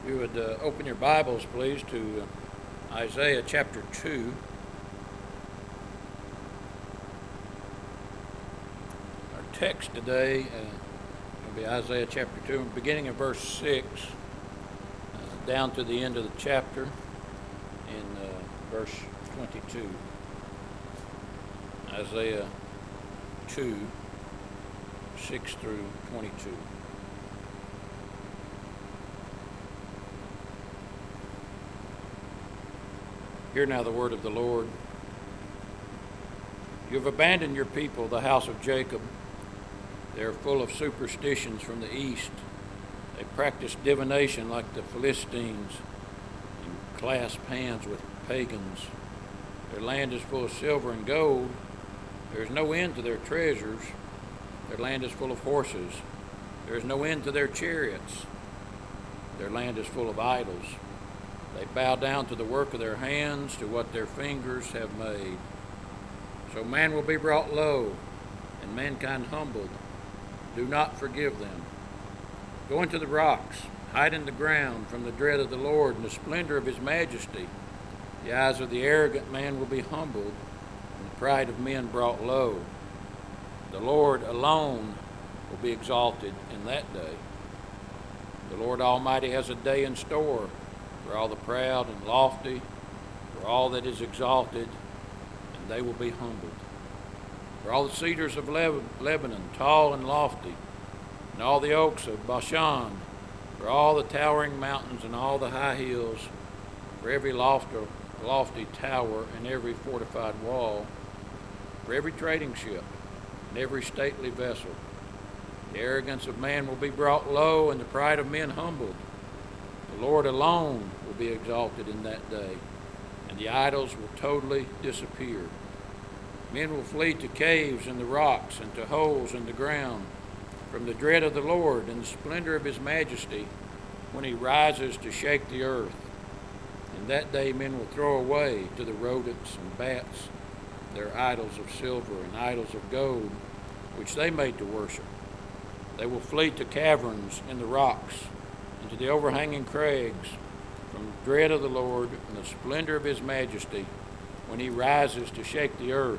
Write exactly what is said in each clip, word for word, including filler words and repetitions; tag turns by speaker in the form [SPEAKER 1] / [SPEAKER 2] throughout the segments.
[SPEAKER 1] You would uh, open your Bibles, please, to uh, Isaiah chapter two. Our text today uh, will be Isaiah chapter two, beginning in verse six, uh, down to the end of the chapter in uh, verse twenty-two. Isaiah two, six through twenty-two. Hear now the word of the Lord. You have abandoned your people, the house of Jacob. They are full of superstitions from the east. They practice divination like the Philistines and clasp hands with pagans. Their land is full of silver and gold. There is no end to their treasures. Their land is full of horses. There is no end to their chariots. Their land is full of idols. They bow down to the work of their hands, to what their fingers have made. So man will be brought low, and mankind humbled. Do not forgive them. Go into the rocks, hide in the ground from the dread of the Lord and the splendor of his majesty. The eyes of the arrogant man will be humbled, and the pride of men brought low. The Lord alone will be exalted in that day. The Lord Almighty has a day in store for all the proud and lofty, for all that is exalted, and they will be humbled. For all the cedars of Lebanon, tall and lofty, and all the oaks of Bashan, for all the towering mountains and all the high hills, for every lofty, lofty tower and every fortified wall, for every trading ship and every stately vessel. The arrogance of man will be brought low, and the pride of men humbled. The Lord alone will be exalted in that day, and the idols will totally disappear. Men will flee to caves in the rocks and to holes in the ground from the dread of the Lord and the splendor of his majesty when he rises to shake the earth. In that day men will throw away to the rodents and bats their idols of silver and idols of gold, which they made to worship. They will flee to caverns in the rocks and to the overhanging crags from the dread of the Lord and the splendor of his majesty when he rises to shake the earth.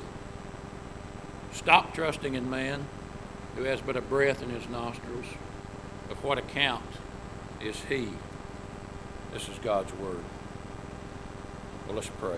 [SPEAKER 1] Stop trusting in man, who has but a breath in his nostrils. Of what account is he? This is God's word. Well, let's pray.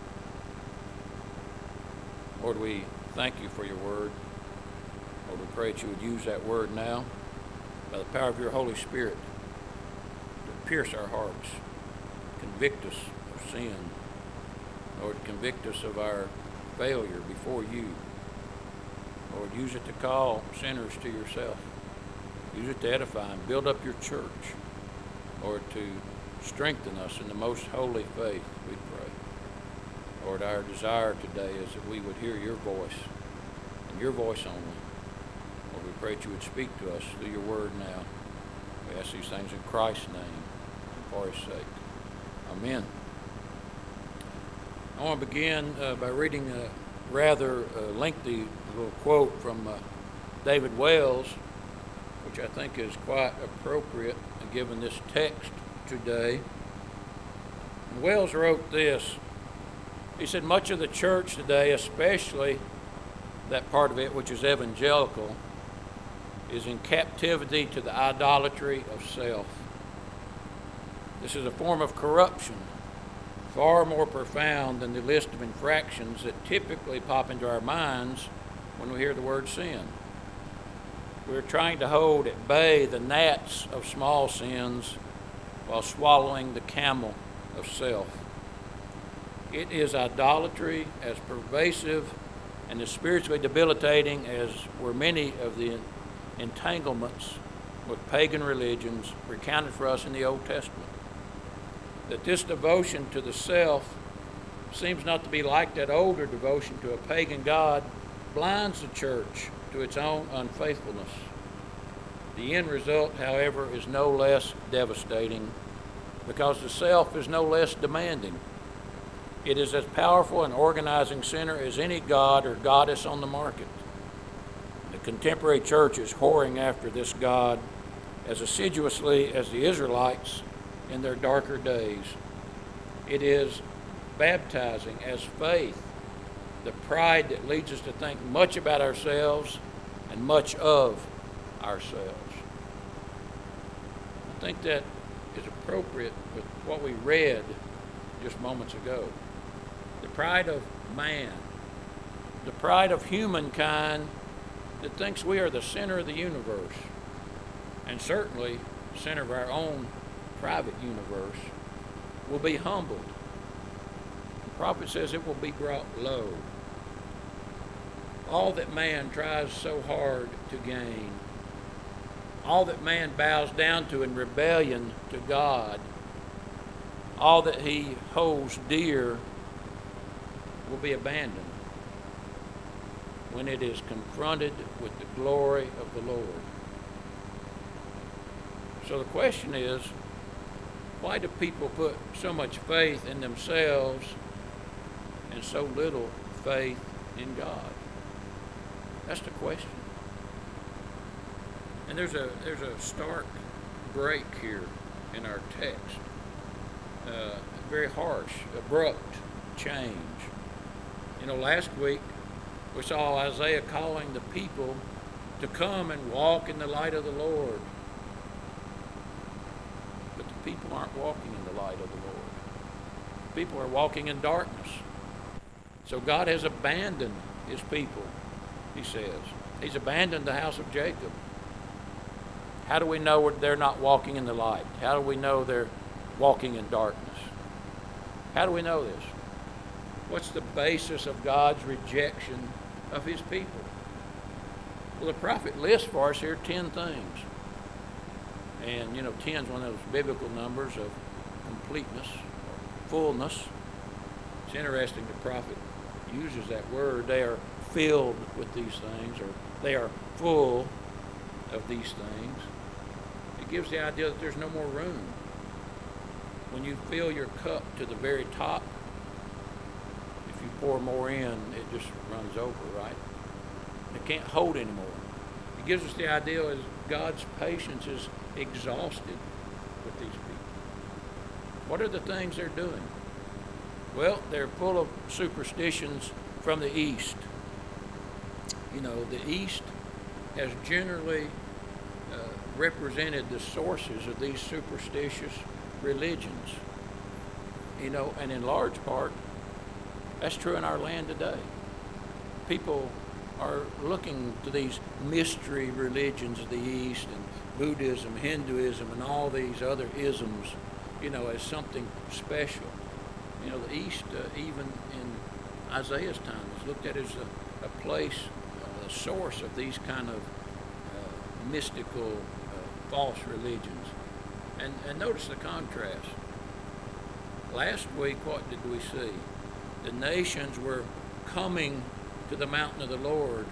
[SPEAKER 1] Lord, we thank you for your word. Lord, we pray that you would use that word now by the power of your Holy Spirit to pierce our hearts, convict us of sin, Lord, convict us of our failure before you. Lord, use it to call sinners to yourself. Use it to edify and build up your church. Lord, to strengthen us in the most holy faith, we pray. Lord, our desire today is that we would hear your voice, and your voice only. Lord, we pray that you would speak to us through your word now. We ask these things in Christ's name and for his sake. Amen. I want to begin uh, by reading a rather uh, lengthy little quote from uh, David Wells, which I think is quite appropriate given this text today. And Wells wrote this. He said, much of the church today, especially that part of it which is evangelical, is in captivity to the idolatry of self. This is a form of corruption far more profound than the list of infractions that typically pop into our minds when we hear the word sin. We're trying to hold at bay the gnats of small sins while swallowing the camel of self. It is idolatry as pervasive and as spiritually debilitating as were many of the entanglements with pagan religions recounted for us in the Old Testament. That this devotion to the self seems not to be like that older devotion to a pagan god blinds the church to its own unfaithfulness. The end result, however, is no less devastating because the self is no less demanding. It is as powerful an organizing center as any god or goddess on the market. The contemporary church is whoring after this god as assiduously as the Israelites in their darker days. It is baptizing as faith, the pride that leads us to think much about ourselves and much of ourselves. I think that is appropriate with what we read just moments ago. The pride of man, the pride of humankind that thinks we are the center of the universe, and certainly the center of our own private universe, will be humbled. The prophet says it will be brought low. All that man tries so hard to gain, all that man bows down to in rebellion to God, all that he holds dear will be abandoned when it is confronted with the glory of the Lord. So the question is, why do people put so much faith in themselves and so little faith in God? That's the question. And there's a there's a stark break here in our text. Uh, very harsh, abrupt change. You know, last week we saw Isaiah calling the people to come and walk in the light of the Lord. But the people aren't walking in the light of the Lord. People are walking in darkness. So God has abandoned his people, he says. He's abandoned the house of Jacob. How do we know they're not walking in the light? How do we know they're walking in darkness? How do we know this? What's the basis of God's rejection of his people? Well, the prophet lists for us here ten things. And, you know, ten is one of those biblical numbers of completeness, or fullness. It's interesting the prophet uses that word. They are filled with these things, or they are full of these things. It gives the idea that there's no more room. When you fill your cup to the very top, if you pour more in, it just runs over, right? It can't hold anymore. It gives us the idea that God's patience is exhausted with these people. What are the things they're doing? Well, they're full of superstitions from the East. You know, the East has generally uh, represented the sources of these superstitious religions. You know, and in large part, that's true in our land today. People are looking to these mystery religions of the East, and Buddhism, Hinduism, and all these other isms, you know, as something special. You know, the East, uh, even in Isaiah's time, is looked at as a, a place, uh, a source of these kind of uh, mystical, uh, false religions. And, and notice the contrast. Last week, what did we see? The nations were coming to the mountain of the Lord.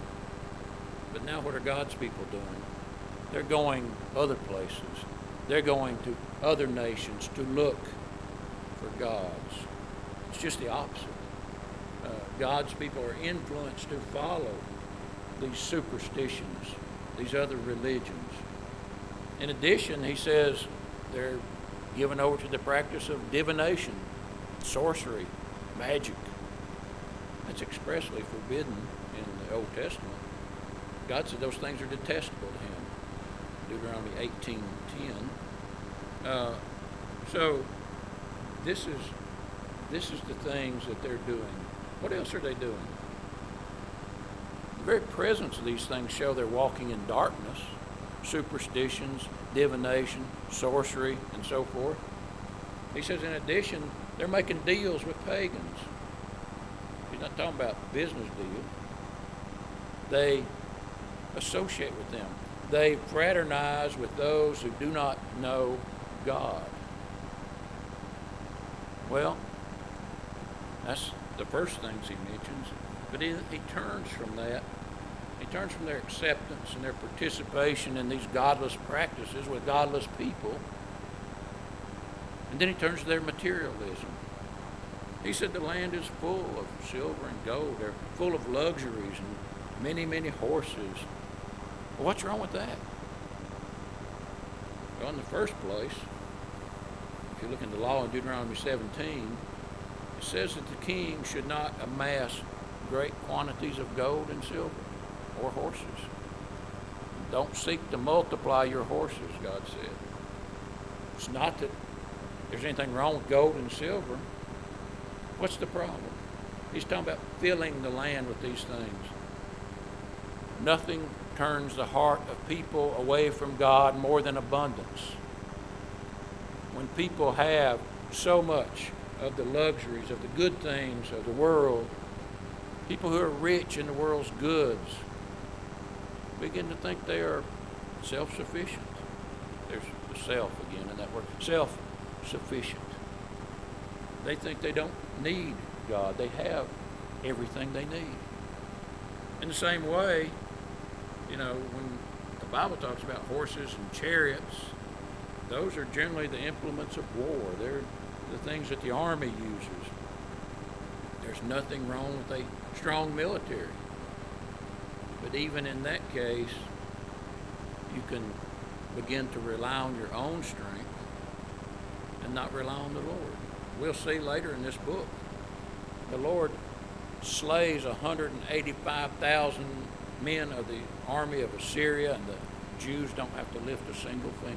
[SPEAKER 1] But now what are God's people doing? They're going other places. They're going to other nations to look for gods. It's just the opposite. Uh, God's people are influenced to follow these superstitions, these other religions. In addition, he says they're given over to the practice of divination, sorcery, magic. That's expressly forbidden in the Old Testament. God said those things are detestable to him. Deuteronomy eighteen ten. Uh, so this is this is the things that they're doing. What else are they doing? The very presence of these things show they're walking in darkness. Superstitions, divination, sorcery, and so forth. He says, in addition, they're making deals with pagans. He's not talking about business deals. They associate with them. They fraternize with those who do not know God. Well, that's the first things he mentions, but he, he turns from that. He turns from their acceptance and their participation in these godless practices with godless people, and then he turns to their materialism. He said the land is full of silver and gold. They're full of luxuries and many, many horses. Well, what's wrong with that? Well, in the first place, if you look in the law in Deuteronomy seventeen, it says that the king should not amass great quantities of gold and silver or horses. Don't seek to multiply your horses, God said. It's not that there's anything wrong with gold and silver. What's the problem? He's talking about filling the land with these things. Nothing turns the heart of people away from God more than abundance. When people have so much of the luxuries, of the good things of the world, people who are rich in the world's goods begin to think they are self-sufficient. There's the self again in that word, self-sufficient. They think they don't need God. They have everything they need. In the same way, you know, when the Bible talks about horses and chariots, those are generally the implements of war. They're the things that the army uses. There's nothing wrong with a strong military. But even in that case, you can begin to rely on your own strength and not rely on the Lord. We'll see later in this book, the Lord slays one hundred eighty-five thousand men of the army of Assyria, and the Jews don't have to lift a single finger.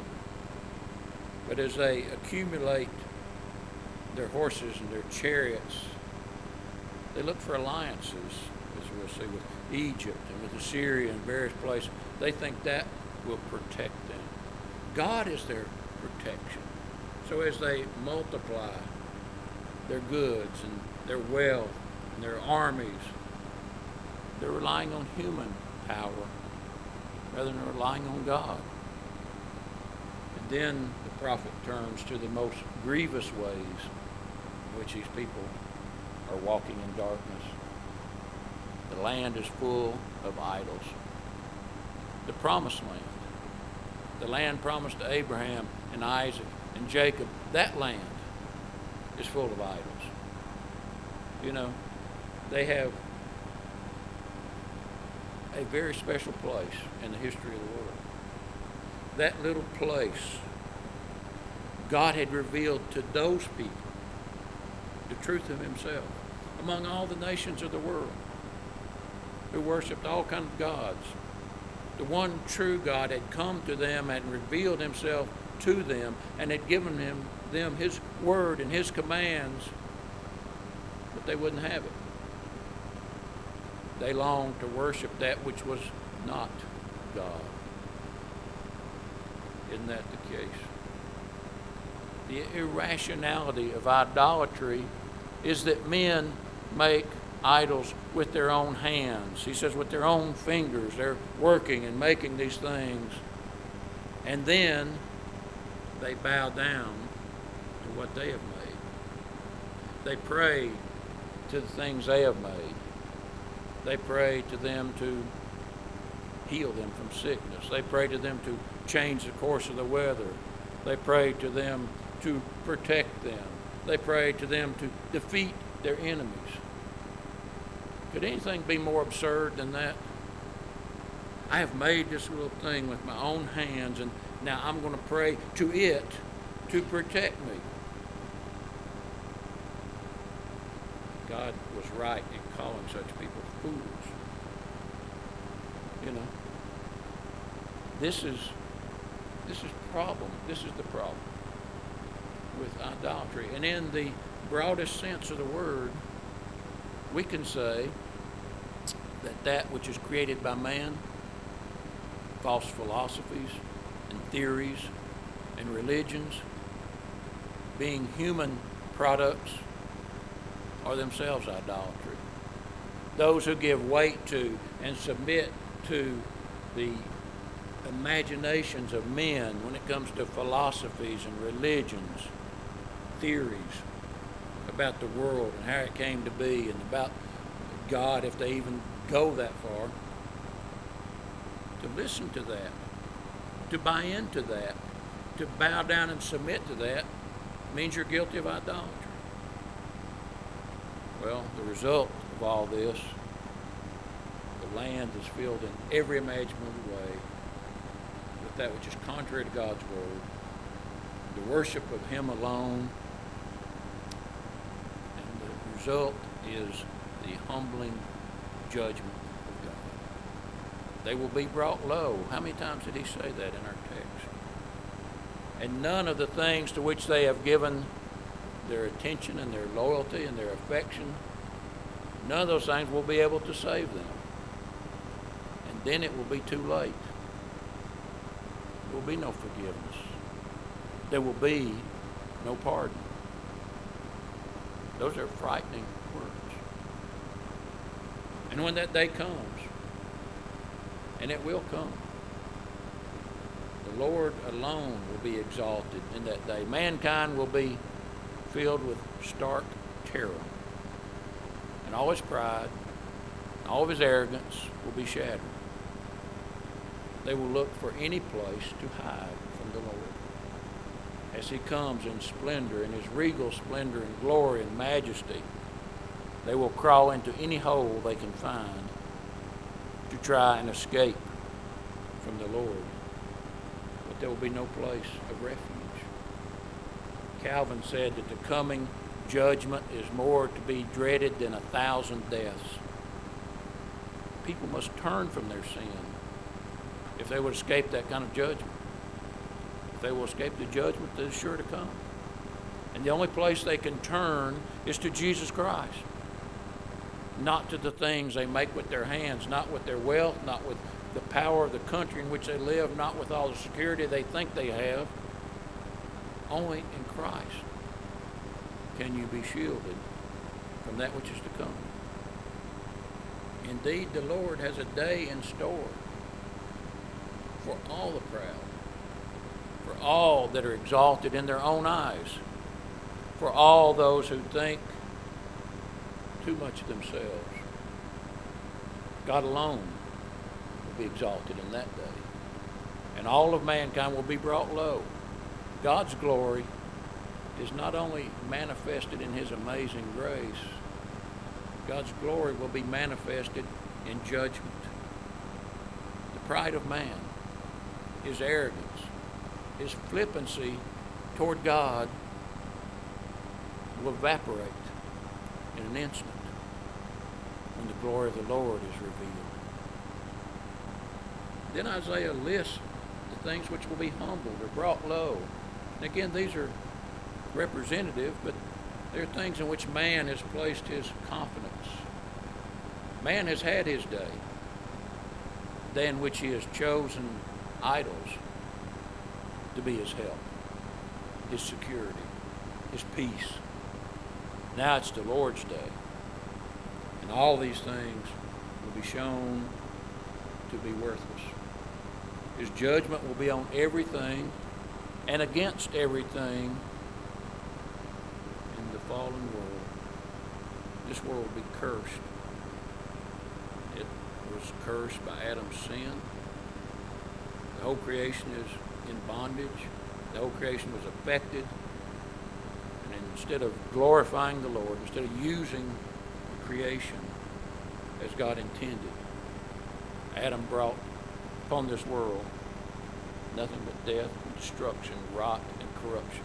[SPEAKER 1] But as they accumulate their horses and their chariots, they look for alliances, as we'll see, with Egypt and with Assyria and various places. They think that will protect them. God is their protection. So as they multiply their goods and their wealth and their armies, they're relying on human power rather than relying on God. And then the prophet turns to the most grievous ways in which these people are walking in darkness. The land is full of idols. The promised land, the land promised to Abraham and Isaac and Jacob, that land is full of idols. You know, they have a very special place in the history of the world. That little place, God had revealed to those people the truth of himself among all the nations of the world who worshiped all kinds of gods. The one true God had come to them and revealed himself to them and had given him, them his word and his commands, but they wouldn't have it. They longed to worship that which was not God. Isn't that the case? The irrationality of idolatry is that men make idols with their own hands. He says with their own fingers. They're working and making these things. And then they bow down to what they have made. They pray to the things they have made. They pray to them to heal them from sickness. They pray to them to change the course of the weather. They pray to them to protect them. They pray to them to defeat their enemies. Could anything be more absurd than that? I have made this little thing with my own hands, and now I'm going to pray to it to protect me. God was right in calling such people fools. You know, this is this is problem. This is the problem with idolatry. And in the broadest sense of the word, we can say that that which is created by man, false philosophies and theories and religions, being human products, are themselves idolatry. Those who give weight to and submit to the imaginations of men when it comes to philosophies and religions, theories about the world and how it came to be and about God, if they even go that far, to listen to that, to buy into that, to bow down and submit to that, means you're guilty of idolatry. Well, the result of all this, the land is filled in every imaginable way with that which is contrary to God's word. the worship of Him alone, and the result is the humbling judgment of God. They will be brought low. How many times did He say that in our text? And none of the things to which they have given their attention and their loyalty and their affection, none of those things will be able to save them. And then it will be too late. There will be no forgiveness. There will be no pardon. Those are frightening words. And when that day comes, and it will come, the Lord alone will be exalted in that day. Mankind will be filled with stark terror. And all his pride, all of his arrogance will be shattered. They will look for any place to hide from the Lord as He comes in splendor, in His regal splendor and glory and majesty. They will crawl into any hole they can find to try and escape from the Lord. But there will be no place of refuge. Calvin said that the coming judgment is more to be dreaded than a thousand deaths. People must turn from their sin if they would escape that kind of judgment. If they will escape the judgment that is sure to come. And the only place they can turn is to Jesus Christ. Not to the things they make with their hands, not with their wealth, not with the power of the country in which they live, not with all the security they think they have. Only in Christ can you be shielded from that which is to come. Indeed, the Lord has a day in store for all the proud, for all that are exalted in their own eyes, for all those who think too much of themselves. God alone will be exalted in that day, and all of mankind will be brought low. God's glory is not only manifested in His amazing grace, God's glory will be manifested in judgment. The pride of man, his arrogance, his flippancy toward God will evaporate in an instant when the glory of the Lord is revealed. Then Isaiah lists the things which will be humbled or brought low. And again, these are representative, but they're things in which man has placed his confidence. Man has had his day, day in which he has chosen idols to be his help, his security, his peace. Now it's the Lord's day, and all these things will be shown to be worthless. His judgment will be on everything and against everything in the fallen world. This world will be cursed. It was cursed by Adam's sin. The whole creation is in bondage. The whole creation was affected. And instead of glorifying the Lord, instead of using the creation as God intended, Adam brought upon this world nothing but death and destruction, rot and corruption.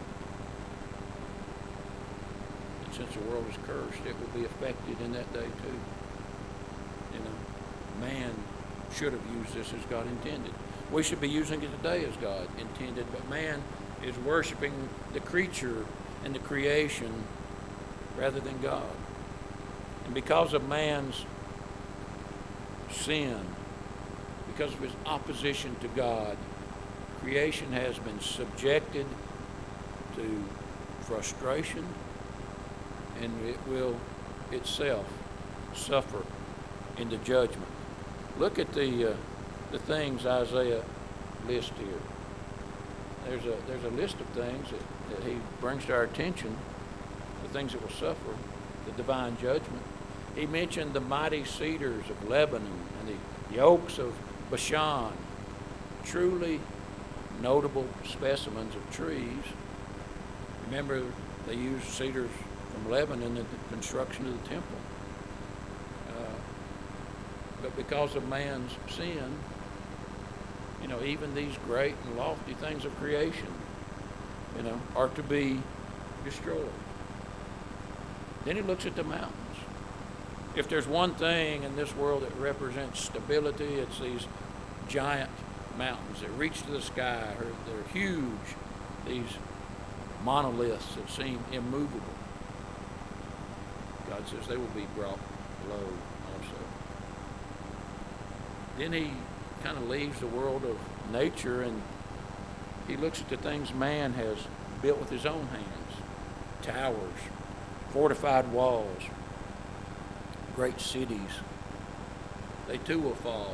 [SPEAKER 1] And since the world is cursed, it will be affected in that day too. You know, man should have used this as God intended. We should be using it today as God intended, but man is worshiping the creature and the creation rather than God. And because of man's sin, because of his opposition to God, creation has been subjected to frustration, and it will itself suffer in the judgment. Look at the uh, the things Isaiah lists here. There's a there's a list of things that, that he brings to our attention, the things that will suffer the divine judgment. He mentioned the mighty cedars of Lebanon and the, the oaks of Bashan, truly notable specimens of trees. Remember, they used cedars from Lebanon in the construction of the temple. Uh, but because of man's sin, you know, even these great and lofty things of creation you know, are to be destroyed. Then he looks at the mountains. If there's one thing in this world that represents stability, it's these giant mountains that reach to the sky. They're huge, these monoliths that seem immovable. God says they will be brought low also. Then he kind of leaves the world of nature and he looks at the things man has built with his own hands. Towers, fortified walls, great cities. They too will fall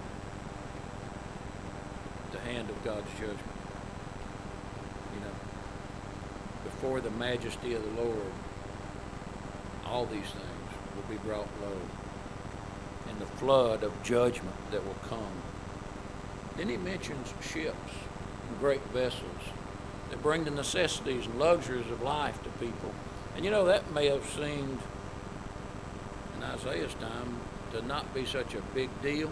[SPEAKER 1] at the hand of God's judgment. You know, before the majesty of the Lord, all these things will be brought low in the flood of judgment that will come. Then he mentions ships and great vessels that bring the necessities and luxuries of life to people. And you know, that may have seemed in Isaiah's time to not be such a big deal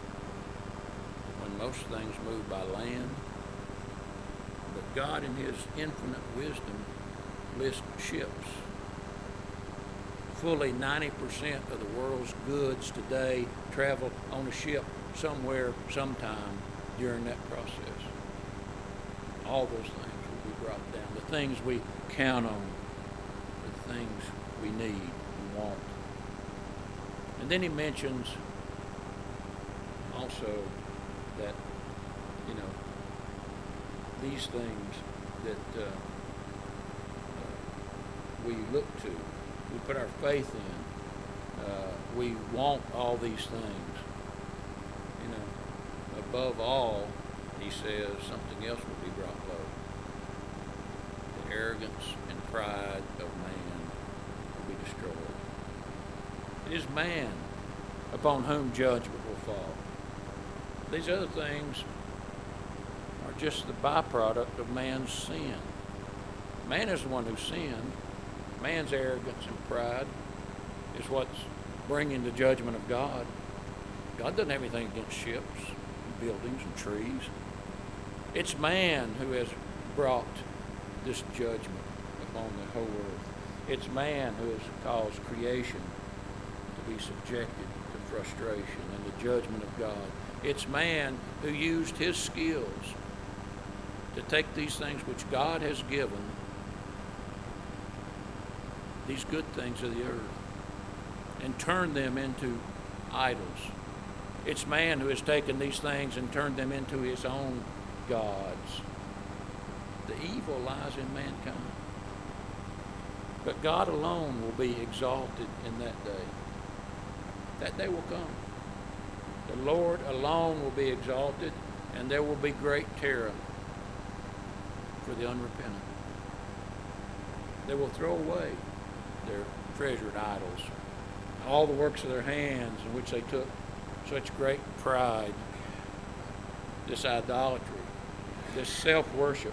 [SPEAKER 1] when most things move by land. But God in his infinite wisdom lists ships. Fully ninety percent of the world's goods today travel on a ship somewhere, sometime during that process. All those things will be brought down. The things we count on, the things we need and want. And then he mentions also that, you know, these things that uh, uh, we look to, we put our faith in, uh, we want all these things. You know, above all, he says something else will be brought low. The arrogance and pride of man will be destroyed. It is man upon whom judgment will fall. These other things are just the byproduct of man's sin. Man is the one who sinned. Man's arrogance and pride is what's bringing the judgment of God. God doesn't have anything against ships, and buildings, and trees. It's man who has brought this judgment upon the whole earth. It's man who has caused creation to be subjected to frustration and the judgment of God. It's man who used his skills to take these things which God has given, these good things of the earth, and turn them into idols. It's man who has taken these things and turned them into his own gods. The evil lies in mankind. But God alone will be exalted in that day. That day will come. The Lord alone will be exalted, and there will be great terror for the unrepentant. They will throw away their treasured idols, all the works of their hands in which they took such great pride, this idolatry, this self-worship,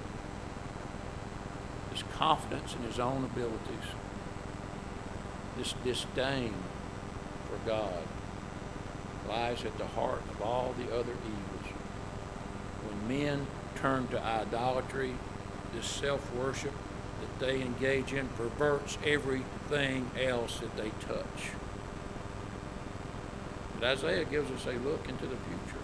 [SPEAKER 1] this confidence in his own abilities, this disdain for God lies at the heart of all the other evils. When men turn to idolatry, this self-worship that they engage in perverts everything else that they touch. But Isaiah gives us a look into the future,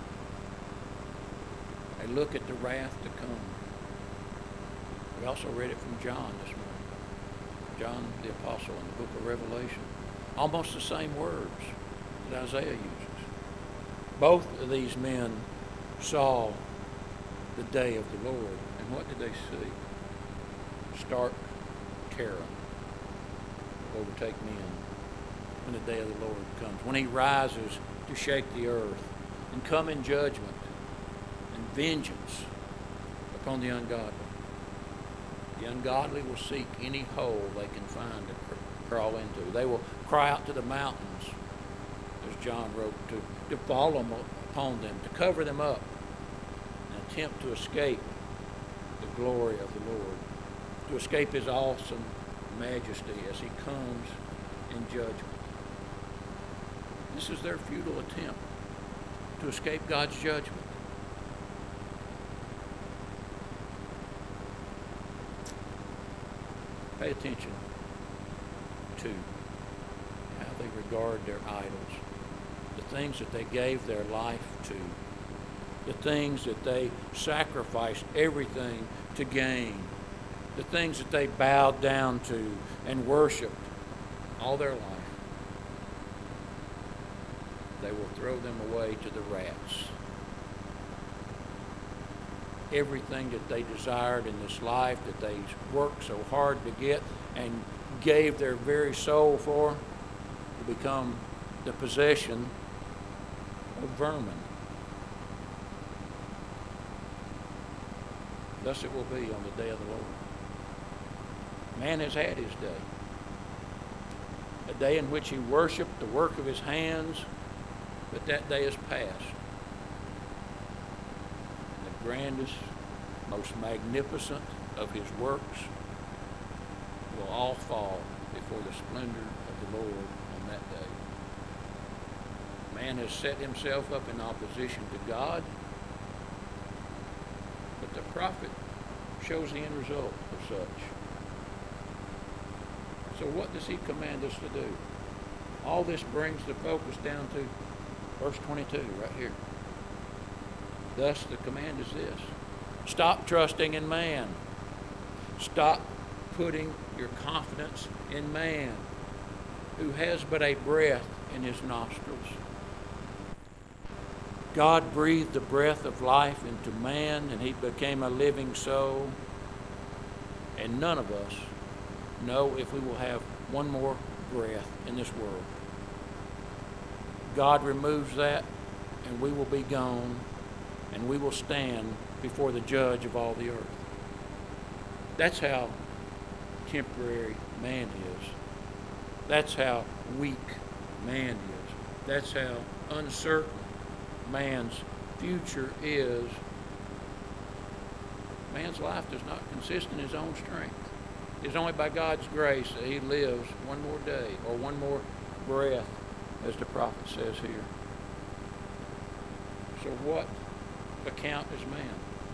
[SPEAKER 1] a look at the wrath to come. We also read it from John this morning. John the Apostle in the book of Revelation. Almost the same words that Isaiah uses. Both of these men saw the day of the Lord. And what did they see? Stark terror will overtake men when the day of the Lord comes. When he rises to shake the earth and come in judgment and vengeance upon the ungodly. The ungodly will seek any hole they can find to cr- crawl into. They will cry out to the mountains, as John wrote, to, to fall upon them, to cover them up, and attempt to escape the glory of the Lord, to escape his awesome majesty as he comes in judgment. This is their futile attempt to escape God's judgment. Pay attention to how they regard their idols, the things that they gave their life to, the things that they sacrificed everything to gain, the things that they bowed down to and worshiped all their life. They will throw them away to the rats. Everything that they desired in this life, that they worked so hard to get and gave their very soul for, will become the possession of vermin. Thus it will be on the day of the Lord. Man has had his day. A day in which he worshiped the work of his hands, but that day is past. The grandest, most magnificent of his works will all fall before the splendor of the Lord on that day. Man has set himself up in opposition to God, but the prophet shows the end result of such. So what does he command us to do? All this brings the focus down to verse twenty-two right here. Thus the command is this: stop trusting in man. Stop putting your confidence in man, who has but a breath in his nostrils. God breathed the breath of life into man, and he became a living soul. And none of us know if we will have one more breath in this world. God removes that, and we will be gone, and we will stand before the judge of all the earth. That's how temporary man is. That's how weak man is. That's how uncertain man's future is. Man's life does not consist in his own strength. It's only by God's grace that he lives one more day or one more breath, as the prophet says here. So what account is man?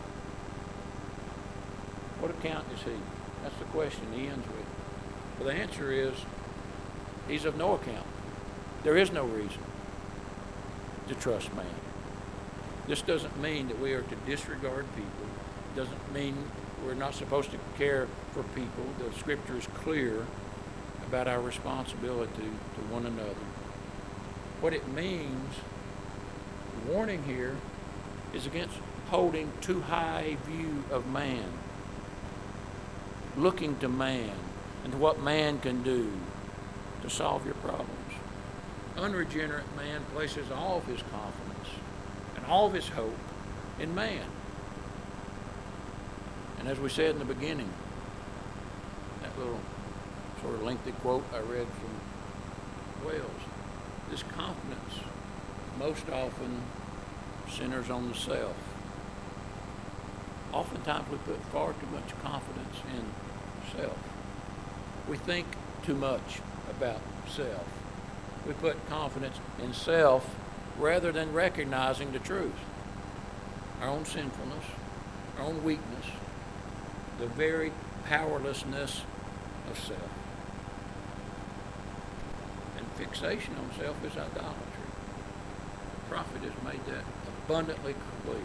[SPEAKER 1] What account is he? That's the question he ends with. Well, the answer is he's of no account. There is no reason to trust man. This doesn't mean that we are to disregard people. It doesn't mean we're not supposed to care for people. The scripture is clear about our responsibility to one another. What it means, the warning here, is against holding too high a view of man, looking to man and to what man can do to solve your problems. Unregenerate man places all of his confidence and all of his hope in man. And as we said in the beginning, that little sort of lengthy quote I read from Wells, this confidence most often centers on the self. Oftentimes we put far too much confidence in self. We think too much about self. We put confidence in self rather than recognizing the truth. Our own sinfulness, our own weakness, the very powerlessness of self. And fixation on self is idolatry. The prophet has made that abundantly clear.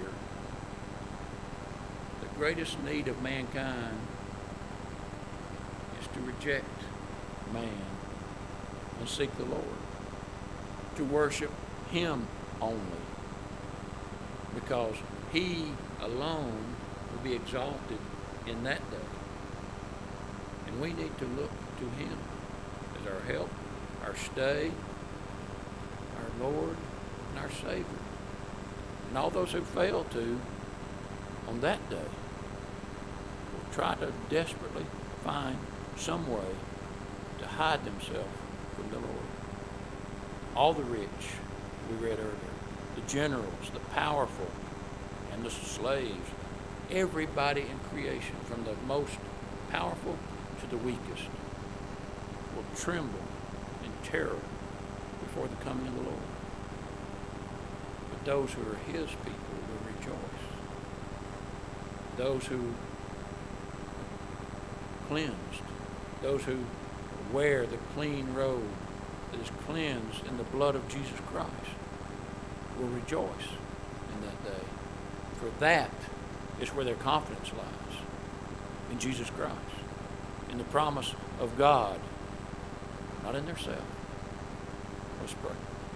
[SPEAKER 1] The greatest need of mankind is to reject man and seek the Lord, to worship him only, because he alone will be exalted in that day. And we need to look to him as our help, our stay, our Lord, and our Savior. And all those who fail to, on that day, will try to desperately find some way to hide themselves from the Lord. All the rich, we read earlier, the generals, the powerful, and the slaves, everybody in creation, from the most powerful to the weakest, will tremble in terror before the coming of the Lord. But those who are his people will rejoice. Those who cleansed those who wear the clean robe that is cleansed in the blood of Jesus Christ will rejoice in that day. For that is where their confidence lies, in Jesus Christ, in the promise of God, not in themselves. Let's pray.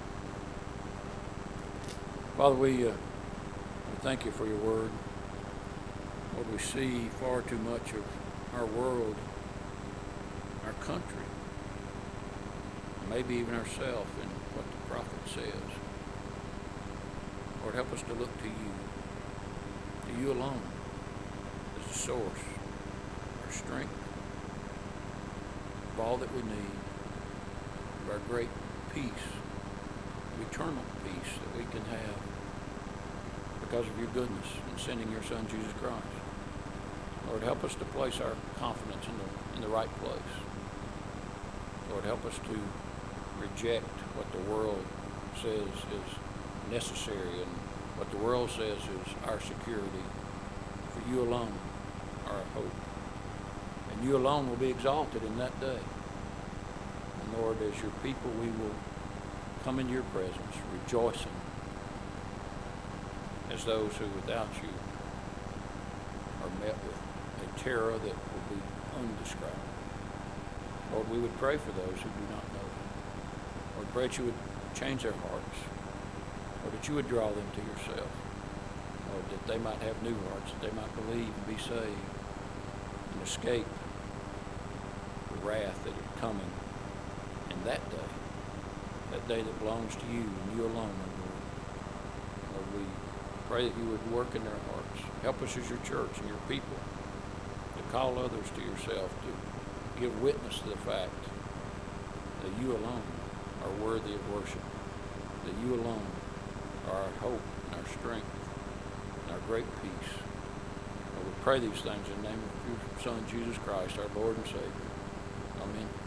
[SPEAKER 1] Father, we, uh, we thank you for your word. Lord, we see far too much of our world, our country, maybe even ourselves in what the prophet says. Lord, help us to look to you, to you alone as the source, our strength, of all that we need, of our great peace, eternal peace that we can have because of your goodness in sending your Son, Jesus Christ. Lord, help us to place our confidence in the, in the right place. Lord, help us to reject what the world says is necessary and what the world says is our security. For you alone are our hope. And you alone will be exalted in that day. And Lord, as your people, we will come into your presence rejoicing as those who without you are met with a terror that will be undescribable. Lord, we would pray for those who do not know you. Lord, pray that you would change their hearts. Lord, that you would draw them to yourself. Lord, that they might have new hearts, that they might believe and be saved and escape the wrath that is coming in that day, that day that belongs to you and you alone, Lord. Lord, we pray that you would work in their hearts. Help us as your church and your people to call others to yourself, to give witness to the fact that you alone are worthy of worship, that you alone are our hope and our strength and our great peace. Lord, we pray these things in the name of your Son, Jesus Christ, our Lord and Savior. Amen.